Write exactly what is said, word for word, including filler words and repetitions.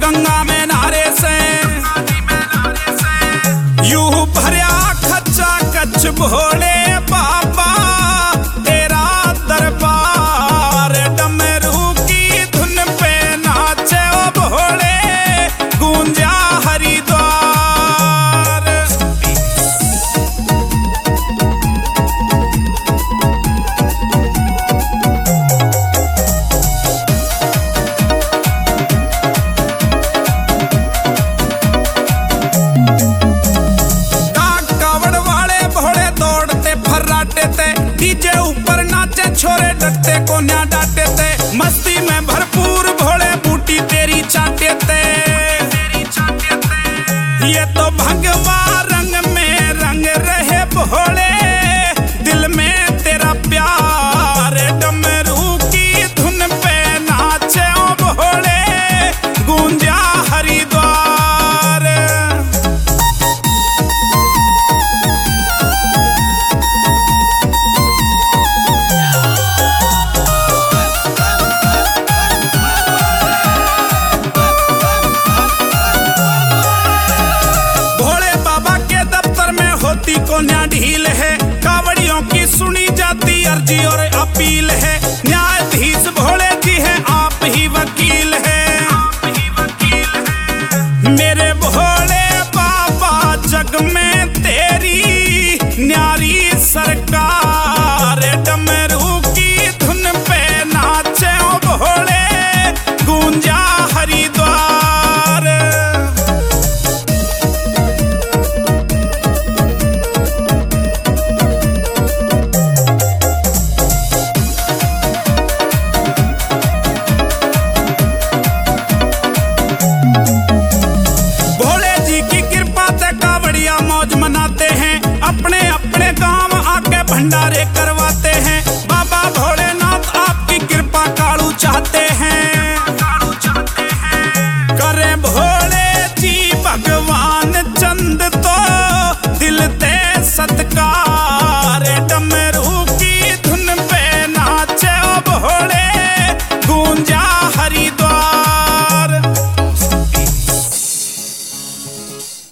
गंगा में नारे से यूं भरया खच्चा कच्छ भोले बाबा तेरा दरबार। डमरू की धुन पे नाचे ओ भोले गूंजा हरिद्वार। डीजे ऊपर नाचे छोरे डटते कोन्या डाटे थे मस्ती में भरपूर भोले बूटी तेरी चाटे थे। ये तो भगवा रंग में रंग रहे भोले दिल में तेरा प्यार। डमरू की धुन पे नाचे ओ भोले गूंजा हरिद्वार। कोन्या ढील है कावड़ियों की सुनी जाती अर्जी और अपील है। न्यायाधीश भोले जी हैं आप ही वकील हैं। मेरे भोले बाबा जग में तेरी न्यारी सरकार। डमरू की धुन पे नाचे ओ भोले गूंजा हरि